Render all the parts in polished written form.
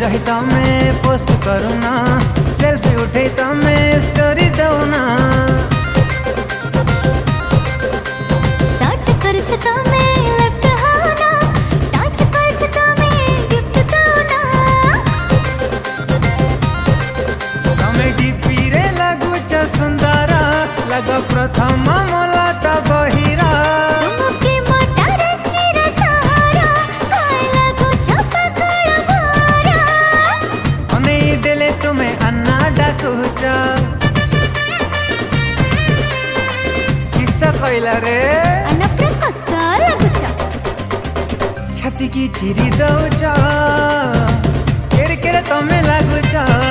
कही तमे post करूना, selfie उठे तमे स्टोरी दौना। सर्च करछ तमे लेफ्ट हाना, टच करछ तमे गिफ्ट दौना। तमे डीपी रे लगुच सुंदर, लग प्रथम मलाटा बहिरा। तुम प्रेम तारे चिर सहारा, काय लगुच पकड़ भारा। अने देले तुमे अन्ना डाकुच, किस्सा कहला रे अनप्रे कसा लगुच। छाती की चिरी दौच, केरे केरे तमे लगुच।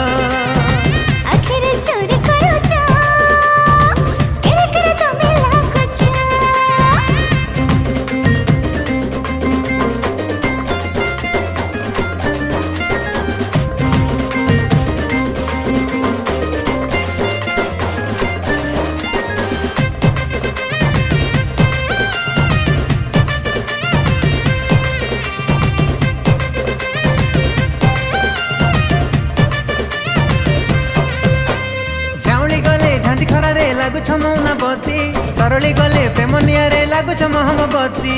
आखिर चोरी करूच, केरे केरे तमे लगुच। झाउली गले झांझी खरा रे लागुछ मौनावती, तरली गले प्रेमनिया रे लागुछ मोहम्मती।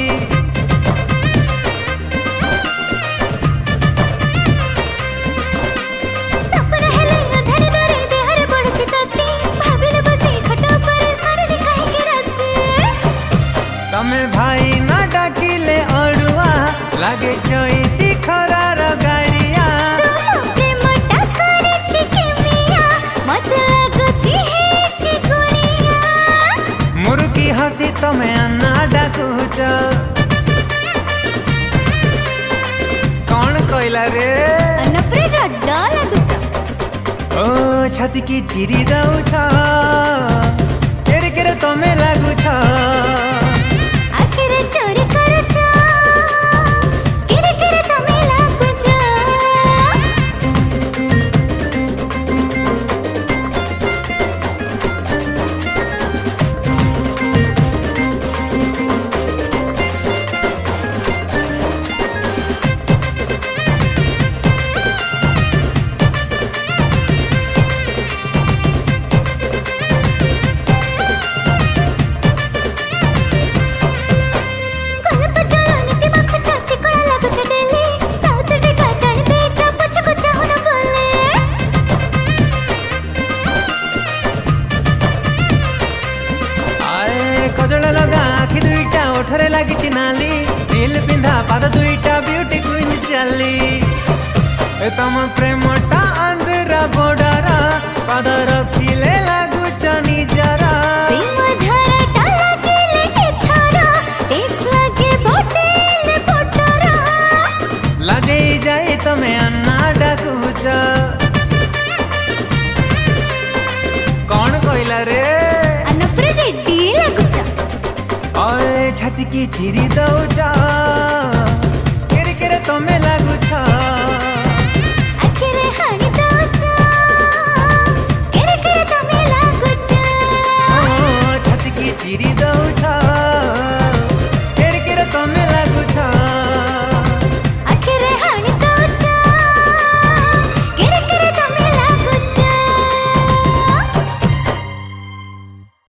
सपन हेले धरे धरे देहरे पड़ुछि तती, भाबिले बसी खटा परे सरली काहे राती। तमे भाई ना डाकिले अड़ुआ, लागे चैती खरार गाड़िया। तुम प्रेम टाकरे छि केमिया, मत लगुछि हे छि गुणिया। मुरुकी हसी तमे अन्ना डाकुच, कौन कहला रे अनप्रे रड्डा लगुछ। ओ छाती की चिरी दौछ, केरे केरे तमे लागुछ। आखिर चोरी करूच, केरे केरे तमे लगुछ। कल्प जल नीति मखछ चिकड़ा लगुछ डेली, साउथ टिका टाणी दे चपछ को चाहुन बोले। आए कजल लगा आखि दुईटा ओठरे लागिछि नाली, नील पिंधा पाद दुईटा ब्यूटी क्वीन चाली। ए तम प्रेमटा आंध्रा बॉर्डर, पाद रखिले लागुछ निजरा। प्रेम धाराटा लागिले एथरा, टेक्स लागे बोटेले बोटरा। लाजे जाए तमे अन्ना डाकुच, कौन कहला रे अनप्रे रेड्डी लगुछ। ओए छाती की चिरी दौच, केरे केरे तमे लागुछ। आखिर हाणी दौच, केरे केरे तमे लगुछ। ओ छाती की चिरी दौछ।